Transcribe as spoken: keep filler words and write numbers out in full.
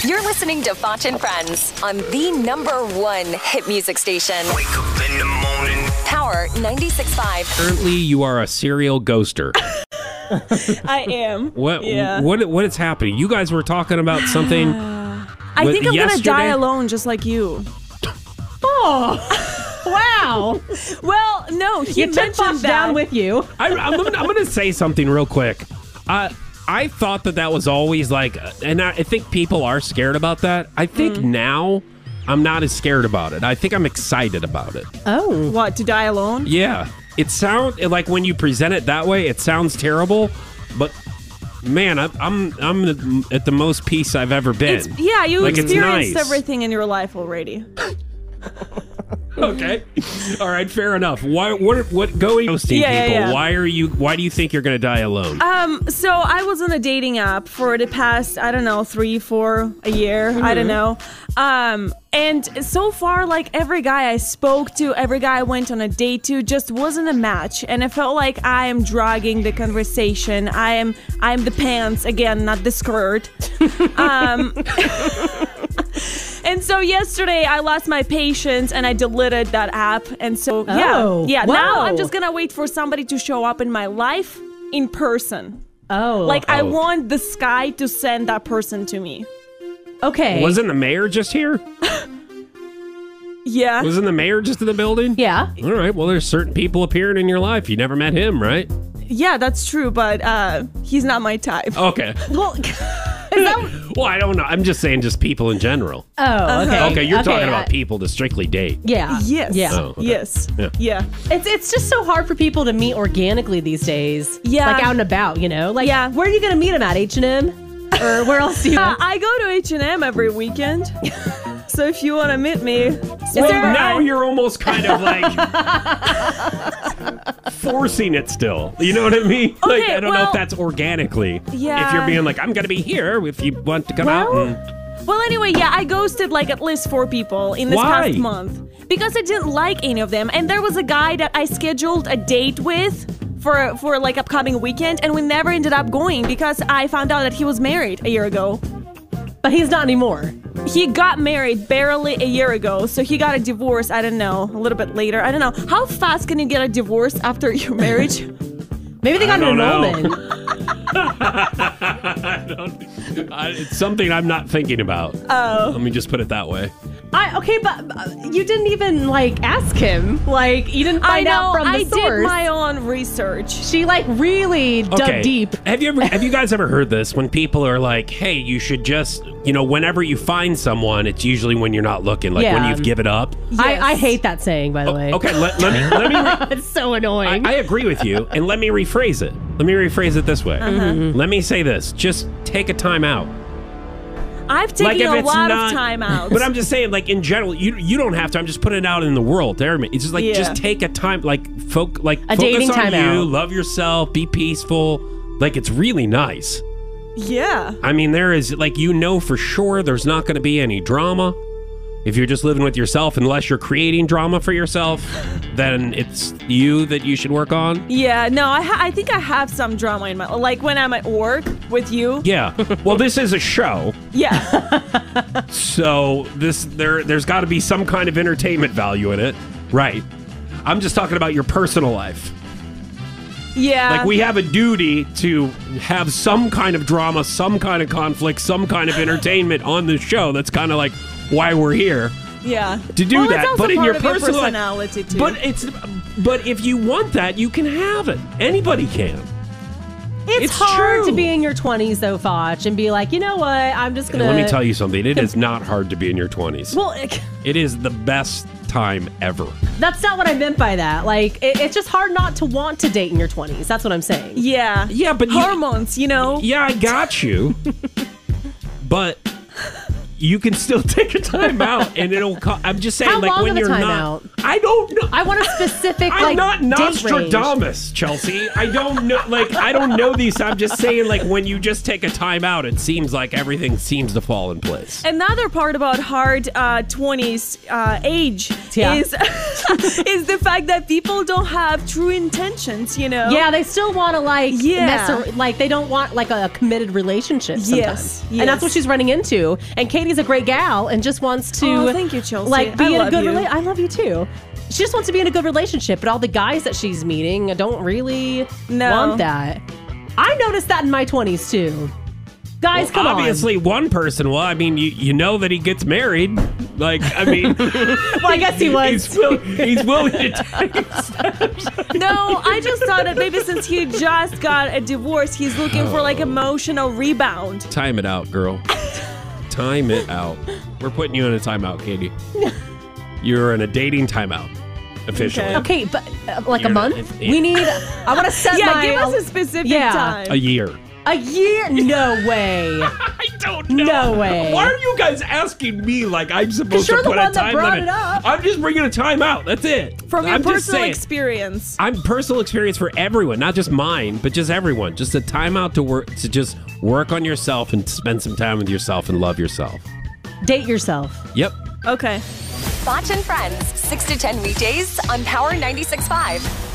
You're listening to Foch and Friends on the number one hit music station. Wake up in the morning. Power ninety-six point five. Currently, you are a serial ghoster. I am. What? Yeah. What? What is happening? You guys were talking about something. I what, think I'm yesterday? gonna die alone, just like you. Oh, wow. Well, no, he You took mentioned Foch that. down with you. I, I'm, gonna, I'm gonna say something real quick. Uh, I thought that that was always like, and I, I think people are scared about that. I think Mm. now I'm not as scared about it. I think I'm excited about it. Oh. What, to die alone? Yeah, it sounds like when you present it that way, it sounds terrible, but. Man, I, I'm I'm at the most peace I've ever been. It's, yeah, you like, experienced it's nice. everything in your life already. Okay, all right, fair enough. Why? What? What? Going ghosting Yeah, yeah, people? yeah. Why are you? Why do you think you're going to die alone? Um, so I was on a dating app for the past, I don't know, three, four, a year. I don't know. Um, and so far, like every guy I spoke to, every guy I went on a date to, just wasn't a match. And I felt like I am dragging the conversation. I am, I am the pants again, not the skirt. um. And so yesterday I lost my patience and I deleted that app. And so Oh, yeah, yeah. Now wow. I'm just gonna wait for somebody to show up in my life in person. Oh. Like I Oh. want the sky to send that person to me. okay. Wasn't the mayor just here? Yeah. Wasn't the mayor just in the building? Yeah. All right. Well, there's certain people appearing in your life. You never met him, right? Yeah, that's true, but uh, he's not my type. Okay. Well, Well, I don't know. I'm just saying, just people in general. oh, okay. Okay, you're talking I- about people to strictly date. Yeah. Yes. Yeah. Oh, okay. Yes. Yeah. Yeah. It's it's just so hard for people to meet organically these days. Yeah. Like out and about, you know? Like, Yeah. where are you going to meet them at? H and M? Or where else do you... Uh, I go to H and M every weekend. So if you want to meet me, Well, there- now you're almost kind of like forcing it still. You know what I mean? like, Okay, I don't know well- if that's organically. Yeah. If you're being like, I'm going to be here if you want to come out Well- and. Well, anyway, yeah, I ghosted like at least four people in this Why? past month because I didn't like any of them. And there was a guy that I scheduled a date with for for like upcoming weekend, and we never ended up going because I found out that he was married a year ago. But he's not anymore. He got married barely a year ago, so he got a divorce. I don't know, a little bit later. I don't know. How fast can you get a divorce after your marriage? Maybe they got I an don't know. annulment. I don't, I, it's something I'm not thinking about. Oh. Let me just put it that way. I, okay, but uh, you didn't even, like, ask him. Like, you didn't I find know. out from the I source. did my own research. She, like, really dug Okay. deep. Have you ever have you guys ever heard this when people are like, "Hey, you should just, you know, whenever you find someone, it's usually when you're not looking, like when Yeah. you've given up." I, Yes. I hate that saying, by the way. Okay, let, let me let me It's so I, annoying. I agree with you, and let me rephrase it. Let me rephrase it this way. Uh-huh. Let me say this: just take a time out. I've taken if a it's lot not- of time out. But I'm just saying, like in general, you you don't have to. I'm just putting it out in the world. There, it's just like Yeah. just take a time, like folk, like A focus dating on time you, out. love yourself, be peaceful. Like it's really nice. Yeah. I mean, there is like you know for sure there's not going to be any drama. If you're just living with yourself, unless you're creating drama for yourself, then it's you that you should work on. Yeah, no, I ha- I think I have some drama in my like when I'm at work with you. Yeah. Well, this is a show, Yeah, so this there there's got to be some kind of entertainment value in it, right? I'm just talking about your personal life. yeah. Like we have a duty to have some kind of drama, some kind of conflict, some kind of entertainment on the show. That's kind of like why we're here. yeah. to do well, that, It's also but in part your of personal life- personality too. But it's but if you want that, you can have it. Anybody can. it's, it's hard true. to be in your twenties, though, Foch, and be like, you know what? I'm just going And to... let me tell you something. It is not hard to be in your twenties. Well, it, It is the best time ever. that's not what I meant by that. Like, it, it's just hard not to want to date in your twenties. That's what I'm saying. yeah, Yeah, but you- hormones, you know. Yeah, I got you. But you can still take a time out, and it'll. Co- I'm just saying, How like long when of a you're time not. out? I don't know. I want a specific, I'm like, not date range. Nostradamus, Chelsea. I don't know. Like I don't know these. I'm just saying, like when you just take a time out, it seems like everything seems to fall in place. Another part about hard uh, twenties uh, age Yeah. is is the fact that people don't have true intentions. You know. Yeah, they still want to like Yeah. mess ar- like they don't want like a committed relationship sometimes. Yes, And that's what yes. she's running into. And Katie's a great gal and just wants to Oh, thank you, Chelsea. like be I in a love good you. relationship. I love you too. She just wants to be in a good relationship, but all the guys that she's meeting don't really No. want that. I noticed that in my twenties too. Guys, Well, come obviously, one person. Well, I mean, you you know that he gets married. Like, I mean, on. Well, I guess he was. he's, will, he's willing to take steps. No, I just thought that maybe since he just got a divorce, he's looking for Oh. like emotional rebound. Time it out, girl. Time it out. We're putting you in a timeout, Katie. You're in a dating timeout, officially. Okay. Okay, but uh, like a You're- month? it's- We need. I want to set Yeah, my. give us a specific yeah. time. A year. A year? No way. I don't know. No way. Why are you guys asking me like I'm supposed 'Cause you're to the put one a that time brought limit? it up. I'm just bringing a time out. That's it. From your I'm just personal saying. experience. I'm personal experience for everyone, not just mine, but just everyone. Just a timeout to work to just work on yourself and spend some time with yourself and love yourself. Date yourself. Yep. Okay. Foch and Friends, six to ten weekdays on Power ninety-six point five.